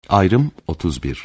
Ayrım 31.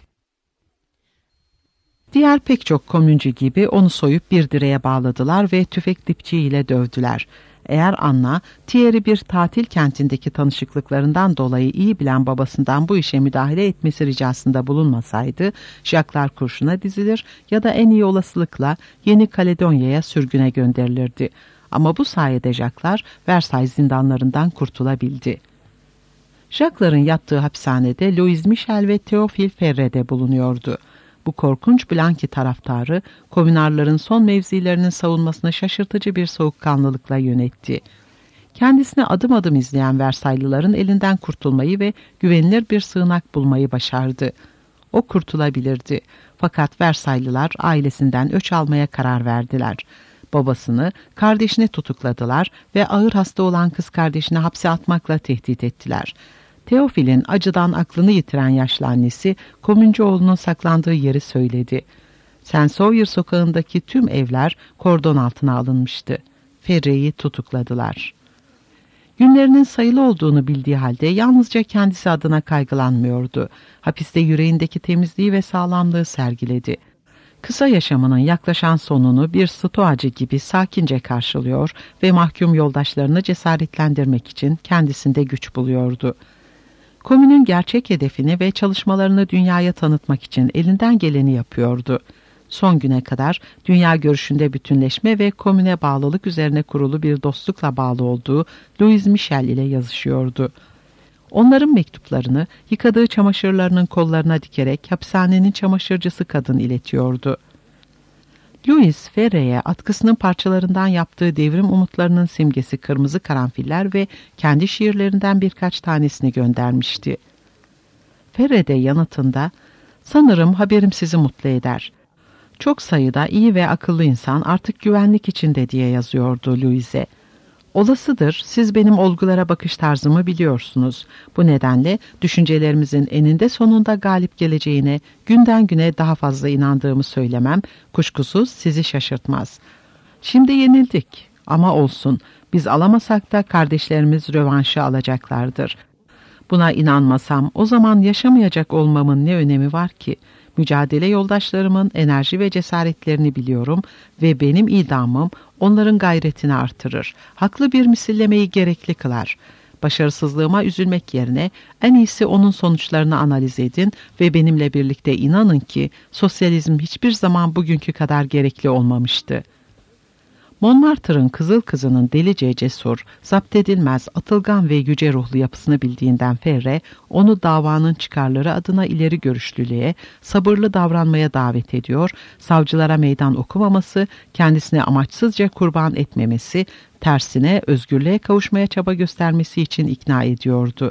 Diğer pek çok komüncu gibi onu soyup bir direğe bağladılar ve tüfek dipçiğiyle dövdüler. Eğer Anna, Thierry bir tatil kentindeki tanışıklıklarından dolayı iyi bilen babasından bu işe müdahale etmesi ricasında bulunmasaydı, Jack'lar kurşuna dizilir ya da en iyi olasılıkla Yeni Kaledonya'ya sürgüne gönderilirdi. Ama bu sayede Jack'lar Versailles zindanlarından kurtulabildi. Jack'ların yattığı hapishanede Louis Michel ve Théophile Ferret de bulunuyordu. Bu korkunç Blanqui taraftarı, komünarların son mevzilerinin savunmasını şaşırtıcı bir soğukkanlılıkla yönetti. Kendisini adım adım izleyen Versaillıların elinden kurtulmayı ve güvenilir bir sığınak bulmayı başardı. O kurtulabilirdi. Fakat Versaillılar ailesinden öç almaya karar verdiler. Babasını, kardeşini tutukladılar ve ağır hasta olan kız kardeşini hapse atmakla tehdit ettiler. Teofil'in acıdan aklını yitiren yaşlı annesi, komüncu oğlunun saklandığı yeri söyledi. Saint-Sauyer sokağındaki tüm evler kordon altına alınmıştı. Ferret'i tutukladılar. Günlerinin sayılı olduğunu bildiği halde yalnızca kendisi adına kaygılanmıyordu. Hapiste yüreğindeki temizliği ve sağlamlığı sergiledi. Kısa yaşamının yaklaşan sonunu bir stoacı gibi sakince karşılıyor ve mahkum yoldaşlarını cesaretlendirmek için kendisinde güç buluyordu. Komünün gerçek hedefini ve çalışmalarını dünyaya tanıtmak için elinden geleni yapıyordu. Son güne kadar dünya görüşünde bütünleşme ve komüne bağlılık üzerine kurulu bir dostlukla bağlı olduğu Louis Michel ile yazışıyordu. Onların mektuplarını yıkadığı çamaşırlarının kollarına dikerek hapishanenin çamaşırcısı kadın iletiyordu. Louis Ferret'e atkısının parçalarından yaptığı devrim umutlarının simgesi kırmızı karanfiller ve kendi şiirlerinden birkaç tanesini göndermişti. Ferret de yanıtında, "Sanırım haberim sizi mutlu eder. Çok sayıda iyi ve akıllı insan artık güvenlik içinde," diye yazıyordu Louis'e. "Olasıdır, siz benim olgulara bakış tarzımı biliyorsunuz. Bu nedenle düşüncelerimizin eninde sonunda galip geleceğine günden güne daha fazla inandığımı söylemem kuşkusuz sizi şaşırtmaz. Şimdi yenildik ama olsun, biz alamasak da kardeşlerimiz rövanşı alacaklardır. Buna inanmasam o zaman yaşamayacak olmamın ne önemi var ki? Mücadele yoldaşlarımın enerji ve cesaretlerini biliyorum ve benim idamım onların gayretini artırır. Haklı bir misillemeyi gerekli kılar. Başarısızlığıma üzülmek yerine en iyisi onun sonuçlarını analiz edin ve benimle birlikte inanın ki sosyalizm hiçbir zaman bugünkü kadar gerekli olmamıştı." Montmartre'ın kızıl kızının delice cesur, zapt edilmez, atılgan ve yüce ruhlu yapısını bildiğinden Ferret, onu davanın çıkarları adına ileri görüşlülüğe, sabırlı davranmaya davet ediyor, savcılara meydan okumaması, kendisini amaçsızca kurban etmemesi, tersine özgürlüğe kavuşmaya çaba göstermesi için ikna ediyordu.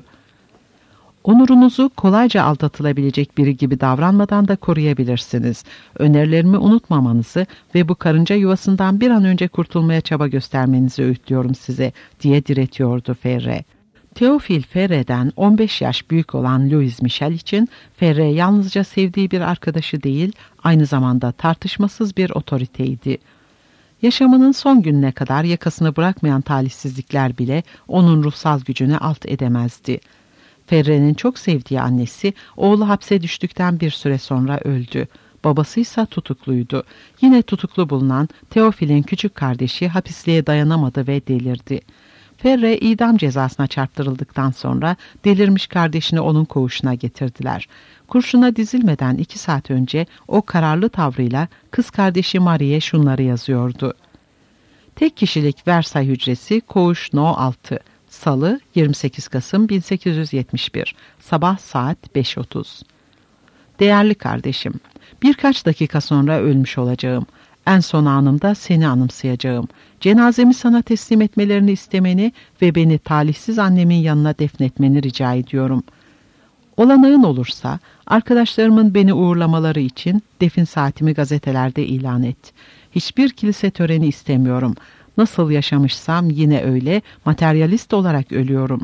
"Onurunuzu kolayca aldatılabilecek biri gibi davranmadan da koruyabilirsiniz. Önerilerimi unutmamanızı ve bu karınca yuvasından bir an önce kurtulmaya çaba göstermenizi öğütlüyorum size," diye diretiyordu Ferret. Théophile Ferret'den 15 yaş büyük olan Louis Michel için Ferret yalnızca sevdiği bir arkadaşı değil, aynı zamanda tartışmasız bir otoriteydi. Yaşamının son gününe kadar yakasını bırakmayan talihsizlikler bile onun ruhsal gücünü alt edemezdi. Ferret'in çok sevdiği annesi, oğlu hapse düştükten bir süre sonra öldü. Babasıysa tutukluydu. Yine tutuklu bulunan Théophile'in küçük kardeşi hapisliğe dayanamadı ve delirdi. Ferret idam cezasına çarptırıldıktan sonra delirmiş kardeşini onun koğuşuna getirdiler. Kurşuna dizilmeden 2 saat önce o kararlı tavrıyla kız kardeşi Marie'ye şunları yazıyordu. "Tek kişilik Versailles hücresi, koğuş No 6. Salı 28 Kasım 1871. Sabah saat 5:30. Değerli kardeşim, birkaç dakika sonra ölmüş olacağım. En son anımda seni anımsayacağım. Cenazemi sana teslim etmelerini istemeni ve beni talihsiz annemin yanına defnetmeni rica ediyorum. Olanağın olursa arkadaşlarımın beni uğurlamaları için defin saatimi gazetelerde ilan et. Hiçbir kilise töreni istemiyorum. Nasıl yaşamışsam yine öyle materyalist olarak ölüyorum.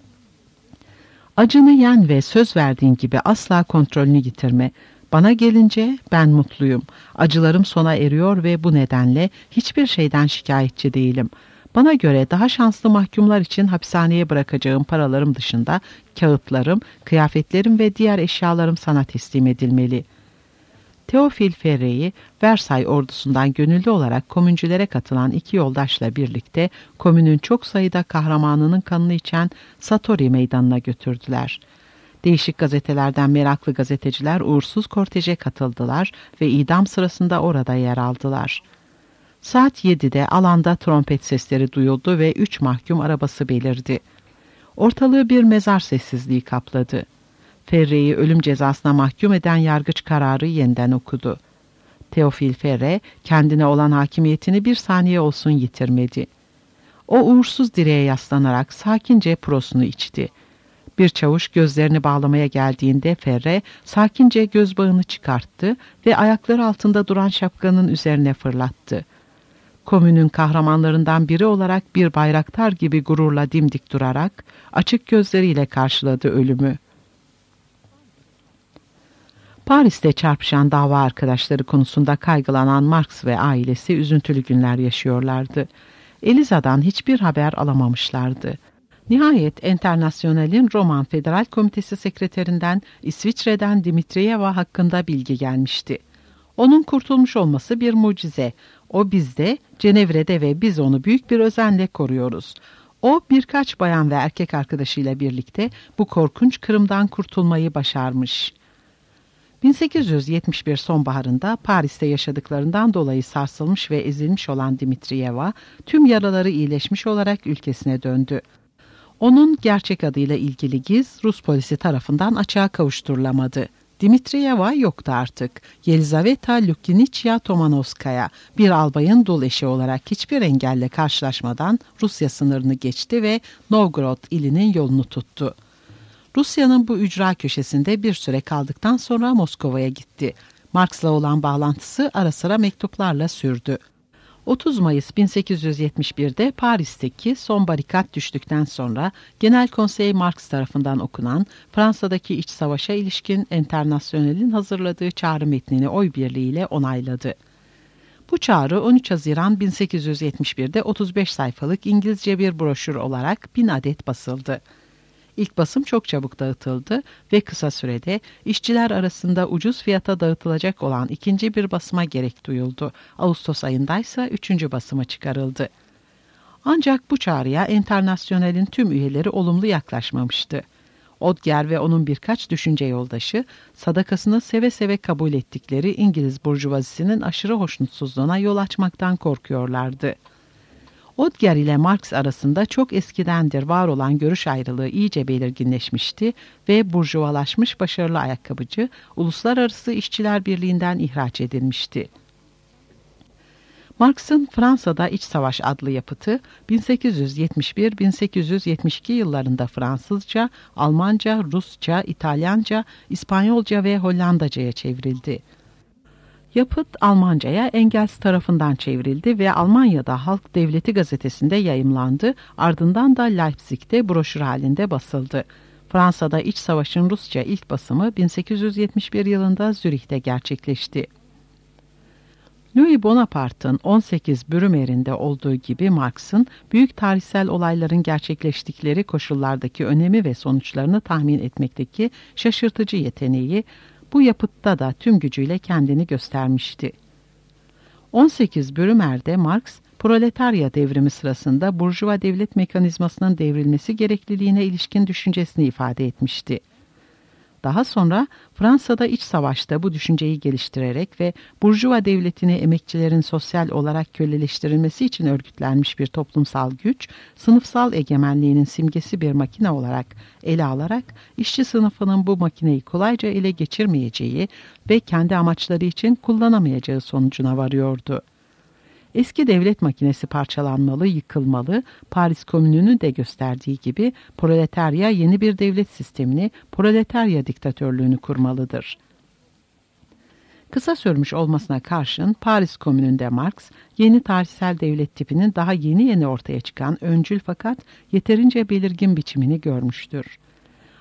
Acını yen ve söz verdiğin gibi asla kontrolünü yitirme. Bana gelince ben mutluyum. Acılarım sona eriyor ve bu nedenle hiçbir şeyden şikayetçi değilim. Bana göre daha şanslı mahkumlar için hapishaneye bırakacağım paralarım dışında kağıtlarım, kıyafetlerim ve diğer eşyalarım sana teslim edilmeli. Teofil Ferre'yi Versay ordusundan gönüllü olarak komüncülere katılan iki yoldaşla birlikte komünün çok sayıda kahramanının kanını içen Satori Meydanı'na götürdüler. Değişik gazetelerden meraklı gazeteciler uğursuz korteje katıldılar ve idam sırasında orada yer aldılar. Saat 7'de alanda trompet sesleri duyuldu ve 3 mahkum arabası belirdi. Ortalığı bir mezar sessizliği kapladı. Ferre'yi ölüm cezasına mahkum eden yargıç kararı yeniden okudu. Teofil Ferre kendine olan hakimiyetini bir saniye olsun yitirmedi. O uğursuz direğe yaslanarak sakince prosunu içti. Bir çavuş gözlerini bağlamaya geldiğinde Ferre sakince göz bağını çıkarttı ve ayakları altında duran şapkanın üzerine fırlattı. Komünün kahramanlarından biri olarak bir bayraktar gibi gururla dimdik durarak açık gözleriyle karşıladı ölümü. Paris'te çarpışan dava arkadaşları konusunda kaygılanan Marx ve ailesi üzüntülü günler yaşıyorlardı. Eliza'dan hiçbir haber alamamışlardı. Nihayet Enternasyonel'in Roman Federal Komitesi sekreterinden İsviçre'den Dimitriyeva hakkında bilgi gelmişti. Onun kurtulmuş olması bir mucize. O bizde, Cenevre'de ve biz onu büyük bir özenle koruyoruz. O birkaç bayan ve erkek arkadaşıyla birlikte bu korkunç kırımdan kurtulmayı başarmış. 1871 sonbaharında Paris'te yaşadıklarından dolayı sarsılmış ve ezilmiş olan Dimitriyeva, tüm yaraları iyileşmiş olarak ülkesine döndü. Onun gerçek adıyla ilgili giz Rus polisi tarafından açığa kavuşturulamadı. Dimitriyeva yoktu artık. Yelizaveta Lukinichya Tomanovskaya bir albayın dul eşi olarak hiçbir engelle karşılaşmadan Rusya sınırını geçti ve Novgorod ilinin yolunu tuttu. Rusya'nın bu ücra köşesinde bir süre kaldıktan sonra Moskova'ya gitti. Marx'la olan bağlantısı ara sıra mektuplarla sürdü. 30 Mayıs 1871'de Paris'teki son barikat düştükten sonra Genel Konsey Marx tarafından okunan Fransa'daki iç savaşa ilişkin Enternasyonel'in hazırladığı çağrı metnini oy birliğiyle onayladı. Bu çağrı 13 Haziran 1871'de 35 sayfalık İngilizce bir broşür olarak 1000 adet basıldı. İlk basım çok çabuk dağıtıldı ve kısa sürede işçiler arasında ucuz fiyata dağıtılacak olan ikinci bir basıma gerek duyuldu. Ağustos ayındaysa üçüncü basıma çıkarıldı. Ancak bu çağrıya Enternasyonel'in tüm üyeleri olumlu yaklaşmamıştı. Odger ve onun birkaç düşünce yoldaşı sadakasını seve seve kabul ettikleri İngiliz burjuvazisinin aşırı hoşnutsuzluğuna yol açmaktan korkuyorlardı. Odger ile Marx arasında çok eskidendir var olan görüş ayrılığı iyice belirginleşmişti ve burjuvalaşmış başarılı ayakkabıcı Uluslararası İşçiler Birliği'nden ihraç edilmişti. Marx'ın Fransa'da İç Savaş adlı yapıtı 1871-1872 yıllarında Fransızca, Almanca, Rusça, İtalyanca, İspanyolca ve Hollandaca'ya çevrildi. Yapıt Almanca'ya Engels tarafından çevrildi ve Almanya'da Halk Devleti gazetesinde yayımlandı, ardından da Leipzig'te broşür halinde basıldı. Fransa'da İç Savaş'ın Rusça ilk basımı 1871 yılında Zürih'te gerçekleşti. Louis Bonaparte'ın 18 Brumair'inde olduğu gibi Marx'ın büyük tarihsel olayların gerçekleştikleri koşullardaki önemi ve sonuçlarını tahmin etmekteki şaşırtıcı yeteneği, bu yapıtta da tüm gücüyle kendini göstermişti. 18 Brumair'de Marx, proletarya devrimi sırasında burjuva devlet mekanizmasının devrilmesi gerekliliğine ilişkin düşüncesini ifade etmişti. Daha sonra Fransa'da iç savaşta bu düşünceyi geliştirerek ve burjuva devletini emekçilerin sosyal olarak köleleştirilmesi için örgütlenmiş bir toplumsal güç, sınıfsal egemenliğinin simgesi bir makine olarak ele alarak işçi sınıfının bu makineyi kolayca ele geçirmeyeceği ve kendi amaçları için kullanamayacağı sonucuna varıyordu. Eski devlet makinesi parçalanmalı, yıkılmalı, Paris Komünü'nü de gösterdiği gibi proletarya yeni bir devlet sistemini, proletarya diktatörlüğünü kurmalıdır. Kısa sürmüş olmasına karşın Paris Komünü'nde Marx, yeni tarihsel devlet tipinin daha yeni ortaya çıkan öncül fakat yeterince belirgin biçimini görmüştür.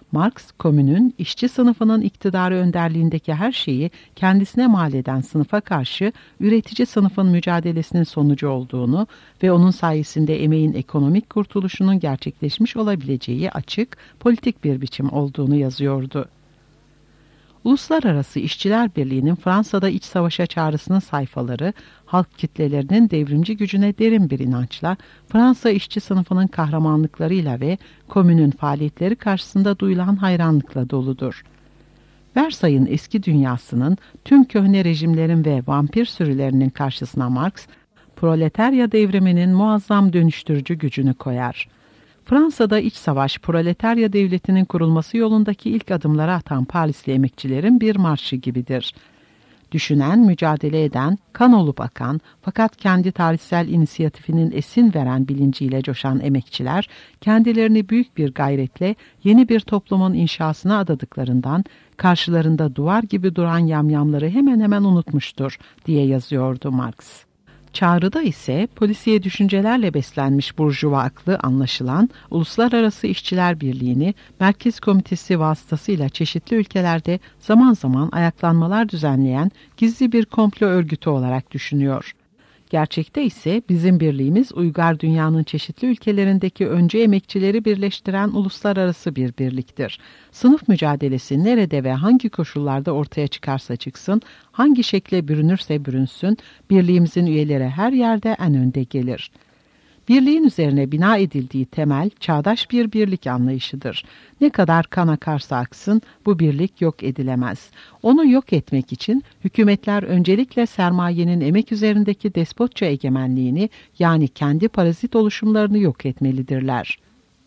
Marx, komünün işçi sınıfının iktidarı önderliğindeki her şeyi kendisine mal eden sınıfa karşı üretici sınıfın mücadelesinin sonucu olduğunu ve onun sayesinde emeğin ekonomik kurtuluşunun gerçekleşmiş olabileceği açık, politik bir biçim olduğunu yazıyordu. Uluslararası İşçiler Birliği'nin Fransa'da iç savaşa çağrısının sayfaları, halk kitlelerinin devrimci gücüne derin bir inançla, Fransa işçi sınıfının kahramanlıklarıyla ve komünün faaliyetleri karşısında duyulan hayranlıkla doludur. Versay'ın eski dünyasının tüm köhne rejimlerin ve vampir sürülerinin karşısına Marx, proletarya devriminin muazzam dönüştürücü gücünü koyar. Fransa'da iç savaş, proletarya devletinin kurulması yolundaki ilk adımları atan Parisli emekçilerin bir marşı gibidir. Düşünen, mücadele eden, kan olup akan fakat kendi tarihsel inisiyatifinin esin veren bilinciyle coşan emekçiler, kendilerini büyük bir gayretle yeni bir toplumun inşasına adadıklarından, karşılarında duvar gibi duran yamyamları hemen hemen unutmuştur diye yazıyordu Marx. Çağrıda ise polisiye düşüncelerle beslenmiş burjuva aklı anlaşılan Uluslararası İşçiler Birliği'ni Merkez Komitesi vasıtasıyla çeşitli ülkelerde zaman zaman ayaklanmalar düzenleyen gizli bir komplo örgütü olarak düşünüyor. Gerçekte ise bizim birliğimiz uygar dünyanın çeşitli ülkelerindeki öncü emekçileri birleştiren uluslararası bir birliktir. Sınıf mücadelesi nerede ve hangi koşullarda ortaya çıkarsa çıksın, hangi şekle bürünürse bürünsün, birliğimizin üyeleri her yerde en önde gelir. Birliğin üzerine bina edildiği temel, çağdaş bir birlik anlayışıdır. Ne kadar kan akarsa aksın, bu birlik yok edilemez. Onu yok etmek için hükümetler öncelikle sermayenin emek üzerindeki despotça egemenliğini, yani kendi parazit oluşumlarını yok etmelidirler.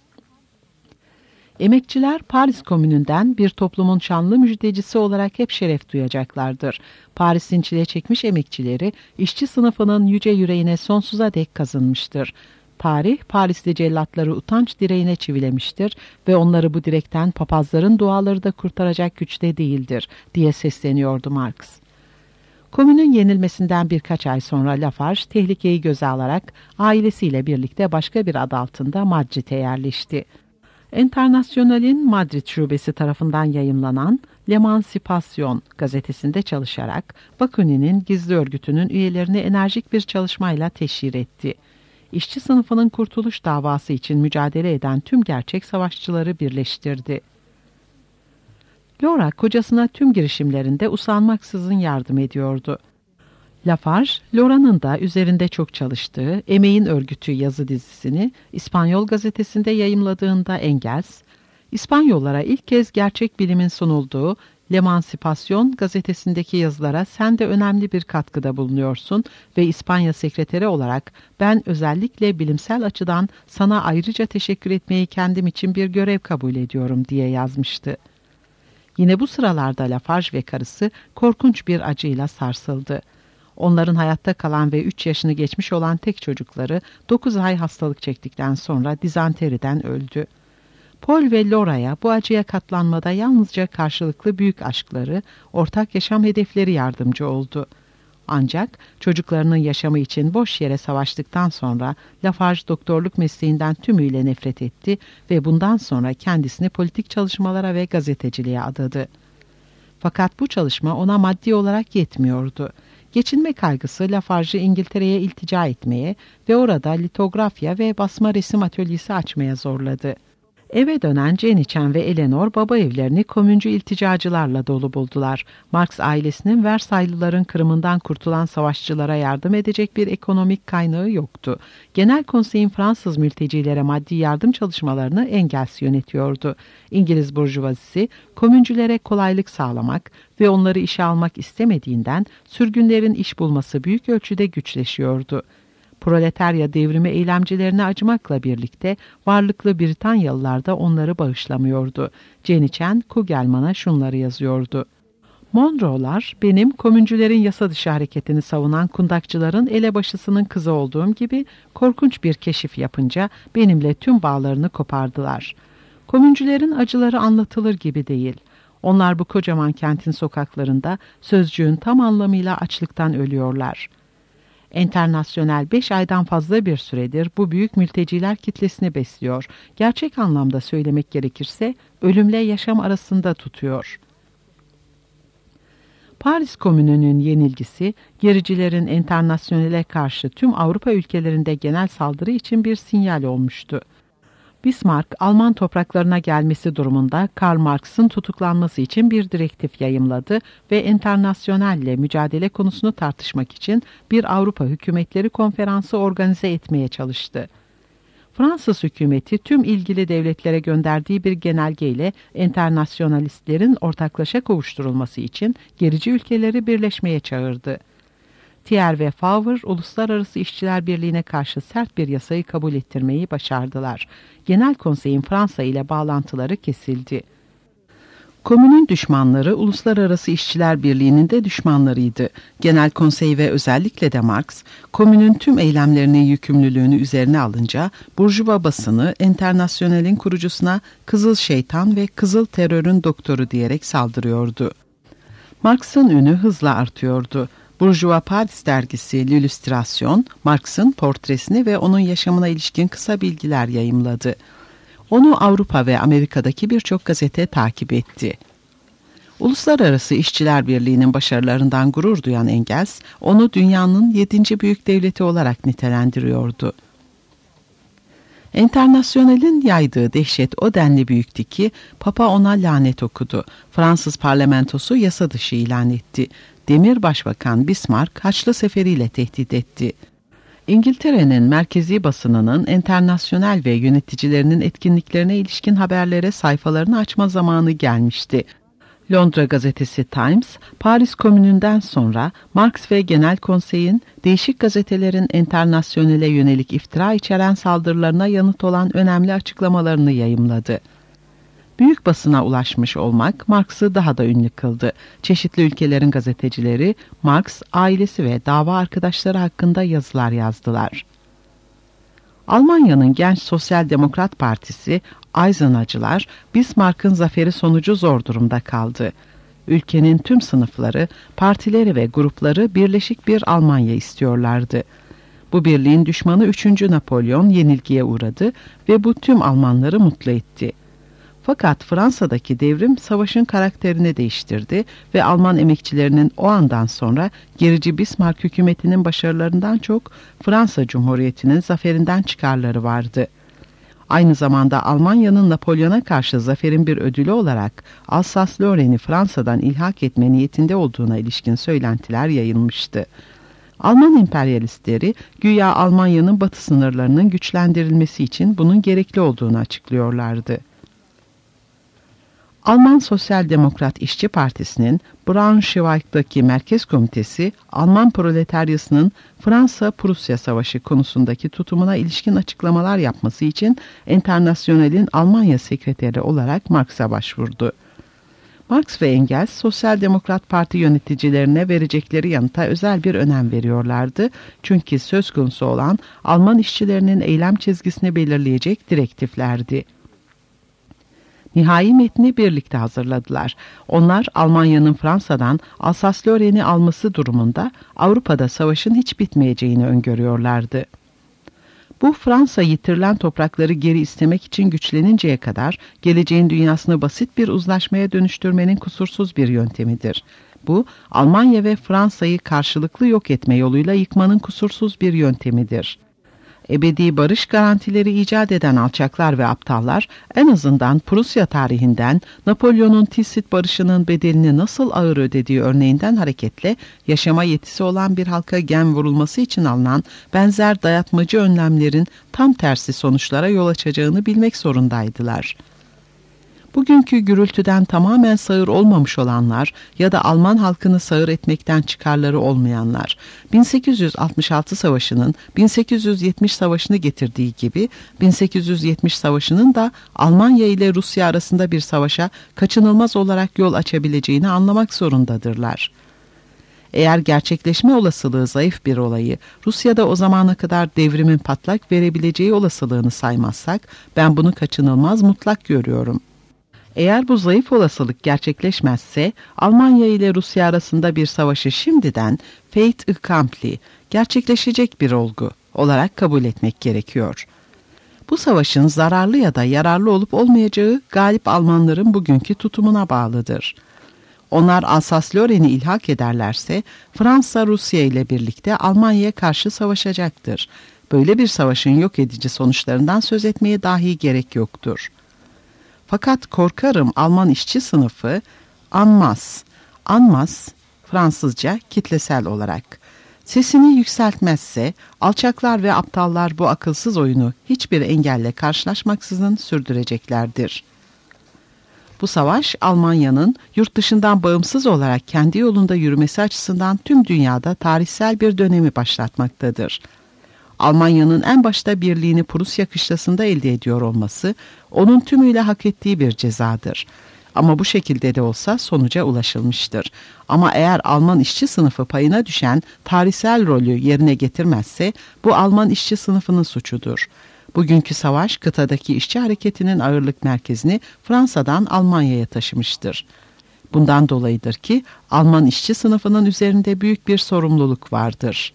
Emekçiler Paris Komünü'nden bir toplumun şanlı müjdecisi olarak hep şeref duyacaklardır. Paris'in çile çekmiş emekçileri işçi sınıfının yüce yüreğine sonsuza dek kazınmıştır. Tarih, Parisli cellatları utanç direğine çivilemiştir ve onları bu direkten papazların duaları da kurtaracak güçte değildir diye sesleniyordu Marx. Komünün yenilmesinden birkaç ay sonra Lafarge tehlikeyi göze alarak ailesiyle birlikte başka bir ad altında Madrid'e yerleşti. Enternasyonal'in Madrid şubesi tarafından yayımlanan L'Emancipation gazetesinde çalışarak Bakunin'in gizli örgütünün üyelerini enerjik bir çalışmayla teşhir etti. İşçi sınıfının kurtuluş davası için mücadele eden tüm gerçek savaşçıları birleştirdi. Laura kocasına tüm girişimlerinde usanmaksızın yardım ediyordu. Lafarge, Laura'nın da üzerinde çok çalıştığı Emeğin Örgütü yazı dizisini İspanyol gazetesinde yayımladığında Engels, İspanyollara ilk kez gerçek bilimin sunulduğu L'Emancipation gazetesindeki yazılara sen de önemli bir katkıda bulunuyorsun ve İspanya sekreteri olarak ben özellikle bilimsel açıdan sana ayrıca teşekkür etmeyi kendim için bir görev kabul ediyorum diye yazmıştı. Yine bu sıralarda Lafarge ve karısı korkunç bir acıyla sarsıldı. Onların hayatta kalan ve 3 yaşını geçmiş olan tek çocukları 9 ay hastalık çektikten sonra dizanteriden öldü. Paul ve Laura'ya bu acıya katlanmada yalnızca karşılıklı büyük aşkları, ortak yaşam hedefleri yardımcı oldu. Ancak çocuklarının yaşamı için boş yere savaştıktan sonra Lafarge doktorluk mesleğinden tümüyle nefret etti ve bundan sonra kendisini politik çalışmalara ve gazeteciliğe adadı. Fakat bu çalışma ona maddi olarak yetmiyordu. Geçinme kaygısı Lafarge'ı İngiltere'ye iltica etmeye ve orada litografya ve basma resim atölyesi açmaya zorladı. Eve dönen Ceniçen ve Eleanor baba evlerini komüncü ilticacılarla dolu buldular. Marx ailesinin Versaylıların kırımından kurtulan savaşçılara yardım edecek bir ekonomik kaynağı yoktu. Genel Konsey'in Fransız mültecilere maddi yardım çalışmalarını Engels yönetiyordu. İngiliz burjuvazisi komüncülere kolaylık sağlamak ve onları işe almak istemediğinden sürgünlerin iş bulması büyük ölçüde güçleşiyordu. Proletarya devrimi eylemcilerine acımakla birlikte varlıklı Britanyalılar da onları bağışlamıyordu. Ceniçen Kugelman'a şunları yazıyordu. Monroe'lar benim komüncülerin yasa dışı hareketini savunan kundakçıların elebaşısının kızı olduğum gibi korkunç bir keşif yapınca benimle tüm bağlarını kopardılar. Komüncülerin acıları anlatılır gibi değil. Onlar bu kocaman kentin sokaklarında sözcüğün tam anlamıyla açlıktan ölüyorlar. Enternasyonel 5 aydan fazla bir süredir bu büyük mülteciler kitlesini besliyor. Gerçek anlamda söylemek gerekirse ölümle yaşam arasında tutuyor. Paris Komünü'nün yenilgisi, gericilerin Enternasyonel'e karşı tüm Avrupa ülkelerinde genel saldırı için bir sinyal olmuştu. Bismarck, Alman topraklarına gelmesi durumunda Karl Marx'ın tutuklanması için bir direktif yayımladı ve Enternasyonel'le mücadele konusunu tartışmak için bir Avrupa Hükümetleri Konferansı organize etmeye çalıştı. Fransız hükümeti tüm ilgili devletlere gönderdiği bir genelgeyle enternasyonalistlerin ortaklaşa kavuşturulması için gerici ülkeleri birleşmeye çağırdı. Thiers ve Favre, Uluslararası İşçiler Birliği'ne karşı sert bir yasayı kabul ettirmeyi başardılar. Genel Konsey'in Fransa ile bağlantıları kesildi. Komünün düşmanları Uluslararası İşçiler Birliği'nin de düşmanlarıydı. Genel Konsey ve özellikle de Marx, komünün tüm eylemlerinin yükümlülüğünü üzerine alınca Burjuva basını Enternasyonel'in kurucusuna Kızıl Şeytan ve Kızıl Terörün Doktoru diyerek saldırıyordu. Marx'ın ünü hızla artıyordu. Burjuva Paris dergisi L'Illustration, Marx'ın portresini ve onun yaşamına ilişkin kısa bilgiler yayımladı. Onu Avrupa ve Amerika'daki birçok gazete takip etti. Uluslararası İşçiler Birliği'nin başarılarından gurur duyan Engels, onu dünyanın 7. büyük devleti olarak nitelendiriyordu. Enternasyonel'in yaydığı dehşet o denli büyüktü ki Papa ona lanet okudu. Fransız parlamentosu yasa dışı ilan etti. Demir Başbakan Bismarck Haçlı Seferi'yle tehdit etti. İngiltere'nin merkezi basınının Enternasyonel ve yöneticilerinin etkinliklerine ilişkin haberlere sayfalarını açma zamanı gelmişti. Londra gazetesi Times, Paris Komünü'nden sonra Marx ve Genel Konsey'in değişik gazetelerin Enternasyonel'e yönelik iftira içeren saldırılarına yanıt olan önemli açıklamalarını yayımladı. Büyük basına ulaşmış olmak Marx'ı daha da ünlü kıldı. Çeşitli ülkelerin gazetecileri Marx, ailesi ve dava arkadaşları hakkında yazılar yazdılar. Almanya'nın Genç Sosyal Demokrat Partisi, Eisenacılar, Bismarck'ın zaferi sonucu zor durumda kaldı. Ülkenin tüm sınıfları, partileri ve grupları birleşik bir Almanya istiyorlardı. Bu birliğin düşmanı 3. Napolyon yenilgiye uğradı ve bu tüm Almanları mutlu etti. Fakat Fransa'daki devrim savaşın karakterini değiştirdi ve Alman emekçilerinin o andan sonra gerici Bismarck hükümetinin başarılarından çok Fransa Cumhuriyeti'nin zaferinden çıkarları vardı. Aynı zamanda Almanya'nın Napolyon'a karşı zaferin bir ödülü olarak Alsas-Lorraine'i Fransa'dan ilhak etme niyetinde olduğuna ilişkin söylentiler yayılmıştı. Alman emperyalistleri güya Almanya'nın batı sınırlarının güçlendirilmesi için bunun gerekli olduğunu açıklıyorlardı. Alman Sosyal Demokrat İşçi Partisi'nin Braunschweig'daki Merkez Komitesi, Alman proletaryasının Fransa-Prusya Savaşı konusundaki tutumuna ilişkin açıklamalar yapması için Enternasyonel'in Almanya sekreteri olarak Marx'a başvurdu. Marx ve Engels, Sosyal Demokrat Parti yöneticilerine verecekleri yanıta özel bir önem veriyorlardı. Çünkü söz konusu olan Alman işçilerinin eylem çizgisini belirleyecek direktiflerdi. Nihai metni birlikte hazırladılar. Onlar Almanya'nın Fransa'dan Alsas-Lorraine'i alması durumunda Avrupa'da savaşın hiç bitmeyeceğini öngörüyorlardı. Bu Fransa yitirilen toprakları geri istemek için güçleninceye kadar geleceğin dünyasını basit bir uzlaşmaya dönüştürmenin kusursuz bir yöntemidir. Bu Almanya ve Fransa'yı karşılıklı yok etme yoluyla yıkmanın kusursuz bir yöntemidir. Ebedi barış garantileri icat eden alçaklar ve aptallar en azından Prusya tarihinden Napolyon'un Tilsit Barışı'nın bedelini nasıl ağır ödediği örneğinden hareketle yaşama yetisi olan bir halka gem vurulması için alınan benzer dayatmacı önlemlerin tam tersi sonuçlara yol açacağını bilmek zorundaydılar. Bugünkü gürültüden tamamen sağır olmamış olanlar ya da Alman halkını sağır etmekten çıkarları olmayanlar, 1866 Savaşı'nın 1870 Savaşı'nı getirdiği gibi 1870 Savaşı'nın da Almanya ile Rusya arasında bir savaşa kaçınılmaz olarak yol açabileceğini anlamak zorundadırlar. Eğer gerçekleşme olasılığı zayıf bir olayı, Rusya'da o zamana kadar devrimin patlak verebileceği olasılığını saymazsak, ben bunu kaçınılmaz mutlak görüyorum. Eğer bu zayıf olasılık gerçekleşmezse, Almanya ile Rusya arasında bir savaşı şimdiden fait accompli, gerçekleşecek bir olgu olarak kabul etmek gerekiyor. Bu savaşın zararlı ya da yararlı olup olmayacağı galip Almanların bugünkü tutumuna bağlıdır. Onlar Alsas-Lorraine'i ilhak ederlerse Fransa Rusya ile birlikte Almanya'ya karşı savaşacaktır. Böyle bir savaşın yok edici sonuçlarından söz etmeye dahi gerek yoktur. Fakat korkarım Alman işçi sınıfı en masse, Fransızca kitlesel olarak sesini yükseltmezse alçaklar ve aptallar bu akılsız oyunu hiçbir engelle karşılaşmaksızın sürdüreceklerdir. Bu savaş Almanya'nın yurt dışından bağımsız olarak kendi yolunda yürümesi açısından tüm dünyada tarihsel bir dönemi başlatmaktadır. Almanya'nın en başta birliğini Prusya kışlasında elde ediyor olması onun tümüyle hak ettiği bir cezadır. Ama bu şekilde de olsa sonuca ulaşılmıştır. Ama eğer Alman işçi sınıfı payına düşen tarihsel rolü yerine getirmezse bu Alman işçi sınıfının suçudur. Bugünkü savaş kıtadaki işçi hareketinin ağırlık merkezini Fransa'dan Almanya'ya taşımıştır. Bundan dolayıdır ki Alman işçi sınıfının üzerinde büyük bir sorumluluk vardır.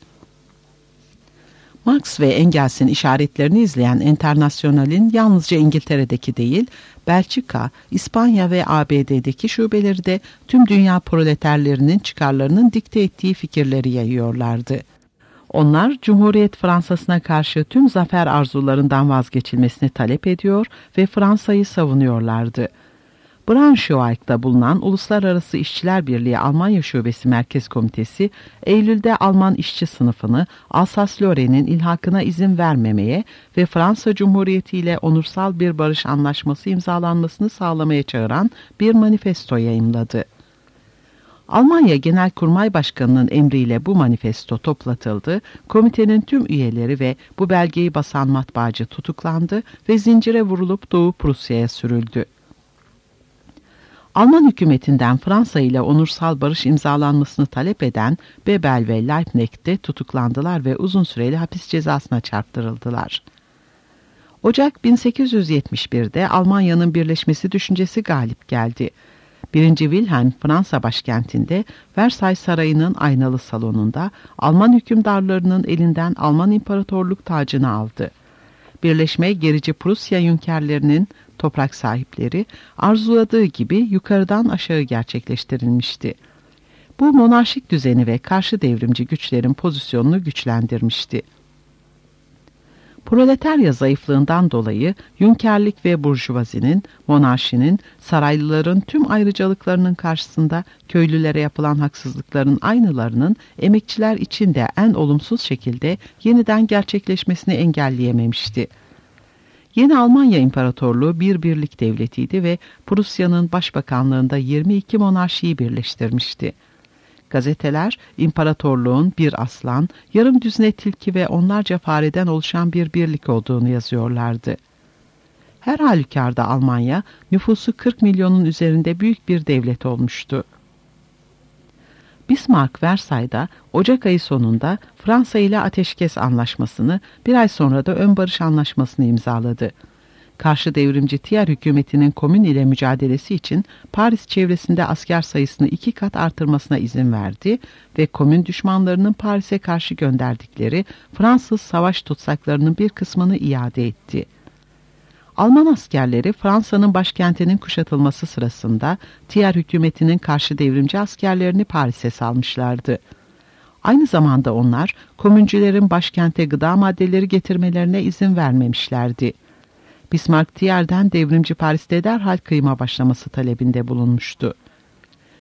Marx ve Engels'in işaretlerini izleyen Enternasyonal'in yalnızca İngiltere'deki değil, Belçika, İspanya ve ABD'deki şubeleri de tüm dünya proleterlerinin çıkarlarının dikte ettiği fikirleri yayıyorlardı. Onlar, Cumhuriyet Fransa'sına karşı tüm zafer arzularından vazgeçilmesini talep ediyor ve Fransa'yı savunuyorlardı. Braunschweig'da bulunan Uluslararası İşçiler Birliği Almanya Şubesi Merkez Komitesi, Eylül'de Alman işçi sınıfını Alsas-Lorraine'in ilhakına izin vermemeye ve Fransa Cumhuriyeti ile onursal bir barış anlaşması imzalanmasını sağlamaya çağıran bir manifesto yayımladı. Almanya Genelkurmay Başkanı'nın emriyle bu manifesto toplatıldı, komitenin tüm üyeleri ve bu belgeyi basan matbaacı tutuklandı ve zincire vurulup Doğu Prusya'ya sürüldü. Alman hükümetinden Fransa ile onursal barış imzalanmasını talep eden Bebel ve Liebknecht de tutuklandılar ve uzun süreli hapis cezasına çarptırıldılar. Ocak 1871'de Almanya'nın birleşmesi düşüncesi galip geldi. 1. Wilhelm Fransa başkentinde Versailles Sarayı'nın aynalı salonunda Alman hükümdarlarının elinden Alman İmparatorluk tacını aldı. Birleşme gerici Prusya hünkârlarının toprak sahipleri arzuladığı gibi yukarıdan aşağı gerçekleştirilmişti. Bu monarşik düzeni ve karşı devrimci güçlerin pozisyonunu güçlendirmişti. Proletarya zayıflığından dolayı hünkârlık ve burjuvazinin, monarşinin, saraylıların tüm ayrıcalıklarının karşısında köylülere yapılan haksızlıkların aynılarının emekçiler için de en olumsuz şekilde yeniden gerçekleşmesini engelleyememişti. Yeni Almanya İmparatorluğu bir birlik devletiydi ve Prusya'nın başbakanlığında 22 monarşiyi birleştirmişti. Gazeteler, imparatorluğun bir aslan, yarım düzine tilki ve onlarca fareden oluşan bir birlik olduğunu yazıyorlardı. Her halükarda Almanya, nüfusu 40 milyonun üzerinde büyük bir devlet olmuştu. Bismarck, Versailles'da Ocak ayı sonunda Fransa ile ateşkes anlaşmasını, bir ay sonra da ön barış anlaşmasını imzaladı. Karşı devrimci Thiers hükümetinin komün ile mücadelesi için Paris çevresinde asker sayısını 2 kat artırmasına izin verdi ve komün düşmanlarının Paris'e karşı gönderdikleri Fransız savaş tutsaklarının bir kısmını iade etti. Alman askerleri Fransa'nın başkentinin kuşatılması sırasında Thiers hükümetinin karşı devrimci askerlerini Paris'e salmışlardı. Aynı zamanda onlar komüncülerin başkente gıda maddeleri getirmelerine izin vermemişlerdi. Bismarck Thiers'den devrimci Paris'te derhal kıyma başlaması talebinde bulunmuştu.